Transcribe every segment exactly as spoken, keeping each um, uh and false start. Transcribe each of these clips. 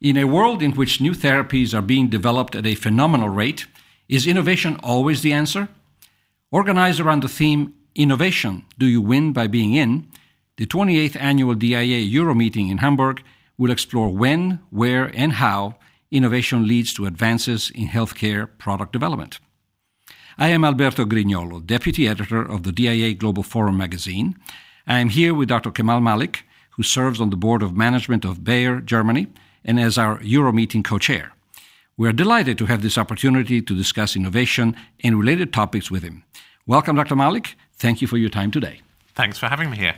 In a world in which new therapies are being developed at a phenomenal rate, is innovation always the answer? Organized around the theme, Innovation, Do You Win by Being In?, the twenty-eighth Annual D I A Euro Meeting in Hamburg will explore when, where, and how innovation leads to advances in healthcare product development. I am Alberto Grignolo, Deputy Editor of the D I A Global Forum magazine. I am here with Doctor Kemal Malik, who serves on the Board of Management of Bayer, Germany, and as our Euro Meeting co-chair. We are delighted to have this opportunity to discuss innovation and related topics with him. Welcome, Doctor Malik. Thank you for your time today. Thanks for having me here.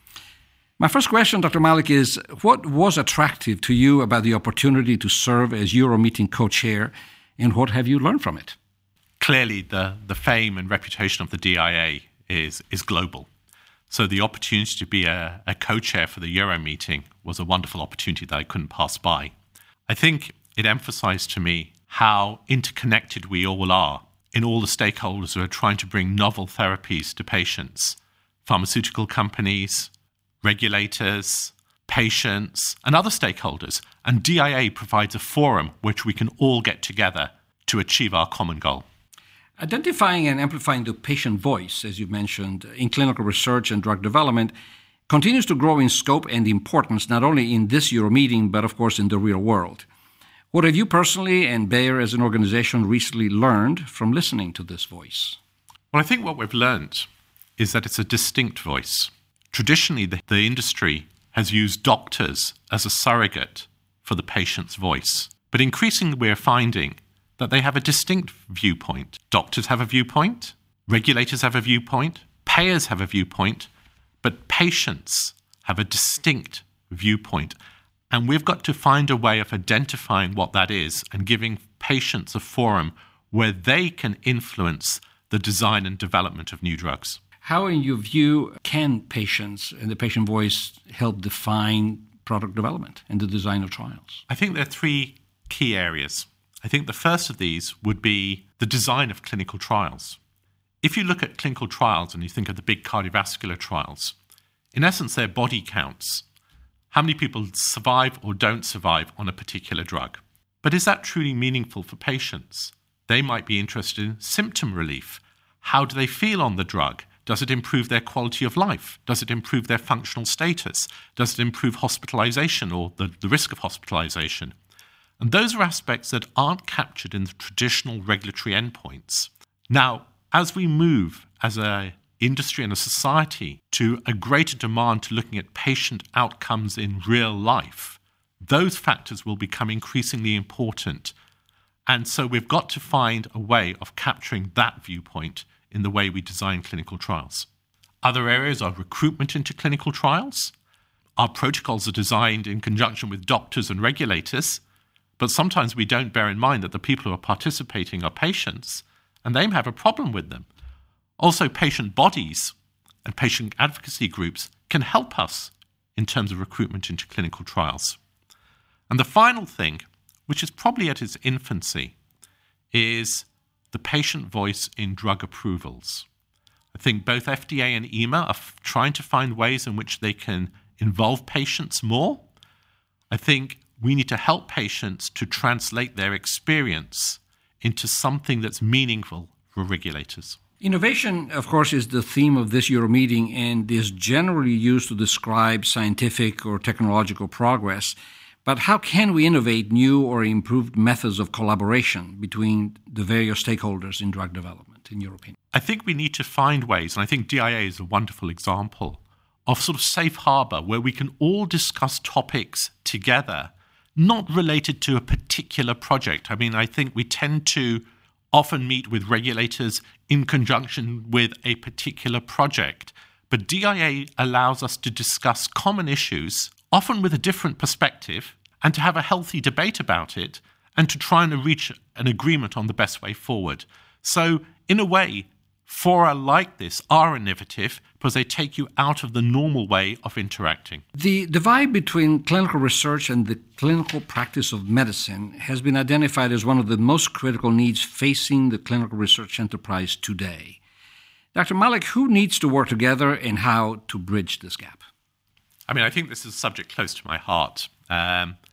My first question, Doctor Malik, is what was attractive to you about the opportunity to serve as Euro Meeting co-chair, and what have you learned from it? Clearly, the, the fame and reputation of the D I A is, is global. So the opportunity to be a, a co-chair for the Euro Meeting was a wonderful opportunity that I couldn't pass by. I think it emphasized to me how interconnected we all are in all the stakeholders who are trying to bring novel therapies to patients. Pharmaceutical companies, regulators, patients, and other stakeholders. And D I A provides a forum which we can all get together to achieve our common goal. Identifying and amplifying the patient voice, as you mentioned, in clinical research and drug development continues to grow in scope and importance, not only in this Euro meeting, but of course in the real world. What have you personally and Bayer as an organization recently learned from listening to this voice? Well, I think what we've learned is that it's a distinct voice. Traditionally, the, the industry has used doctors as a surrogate for the patient's voice. But increasingly, we're finding that they have a distinct viewpoint. Doctors have a viewpoint, regulators have a viewpoint, payers have a viewpoint, but patients have a distinct viewpoint. And we've got to find a way of identifying what that is and giving patients a forum where they can influence the design and development of new drugs. How, in your view, can patients and the patient voice help define product development and the design of trials? I think there are three key areas. I think the first of these would be the design of clinical trials. If you look at clinical trials and you think of the big cardiovascular trials, in essence, they're body counts. How many people survive or don't survive on a particular drug? But is that truly meaningful for patients? They might be interested in symptom relief. How do they feel on the drug? Does it improve their quality of life? Does it improve their functional status? Does it improve hospitalization or the, the risk of hospitalization? And those are aspects that aren't captured in the traditional regulatory endpoints. Now, as we move as an industry and a society to a greater demand to looking at patient outcomes in real life, those factors will become increasingly important. And so we've got to find a way of capturing that viewpoint in the way we design clinical trials. Other areas are recruitment into clinical trials. Our protocols are designed in conjunction with doctors and regulators, but sometimes we don't bear in mind that the people who are participating are patients, and they may have a problem with them. Also, patient bodies and patient advocacy groups can help us in terms of recruitment into clinical trials. And the final thing, which is probably at its infancy, is the patient voice in drug approvals. I think both F D A and E M A are f- trying to find ways in which they can involve patients more. I think we need to help patients to translate their experience into something that's meaningful for regulators. Innovation, of course, is the theme of this Euro meeting and is generally used to describe scientific or technological progress. But how can we innovate new or improved methods of collaboration between the various stakeholders in drug development, in your opinion? I think we need to find ways, and I think D I A is a wonderful example, of sort of safe harbor where we can all discuss topics together, not related to a particular project. I mean, I think we tend to often meet with regulators in conjunction with a particular project. But D I A allows us to discuss common issues, often with a different perspective, and to have a healthy debate about it, and to try and reach an agreement on the best way forward. So, in a way, fora like this are innovative because they take you out of the normal way of interacting. The divide between clinical research and the clinical practice of medicine has been identified as one of the most critical needs facing the clinical research enterprise today. Doctor Malik, who needs to work together and how to bridge this gap? I mean, I think this is a subject close to my heart. Um,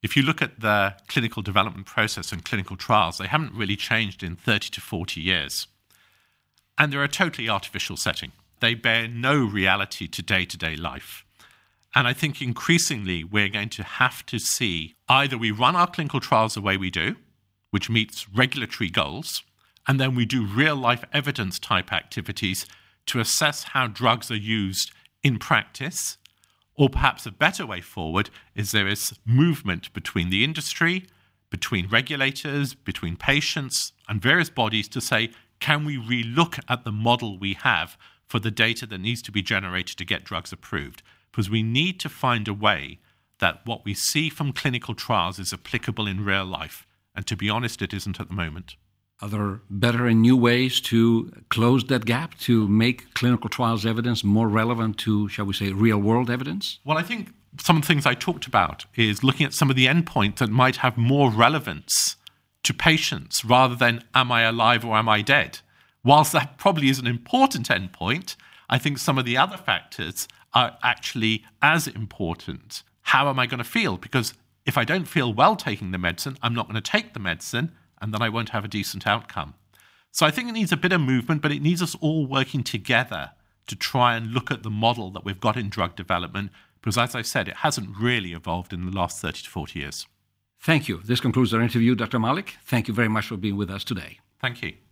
if you look at the clinical development process and clinical trials, they haven't really changed in thirty to forty years. And they're a totally artificial setting. They bear no reality to day-to-day life. And I think increasingly we're going to have to see either we run our clinical trials the way we do, which meets regulatory goals, and then we do real-life evidence type activities to assess how drugs are used in practice. Or perhaps a better way forward is there is movement between the industry, between regulators, between patients and various bodies to say, can we relook at the model we have for the data that needs to be generated to get drugs approved? Because we need to find a way that what we see from clinical trials is applicable in real life. And to be honest, it isn't at the moment. Are there better and new ways to close that gap, to make clinical trials evidence more relevant to, shall we say, real-world evidence? Well, I think some of the things I talked about is looking at some of the endpoints that might have more relevance to patients rather than am I alive or am I dead? Whilst that probably is an important endpoint, I think some of the other factors are actually as important. How am I going to feel? Because if I don't feel well taking the medicine, I'm not going to take the medicine, and then I won't have a decent outcome. So I think it needs a bit of movement, but it needs us all working together to try and look at the model that we've got in drug development, because as I said, it hasn't really evolved in the last thirty to forty years. Thank you. This concludes our interview, Doctor Malik. Thank you very much for being with us today. Thank you.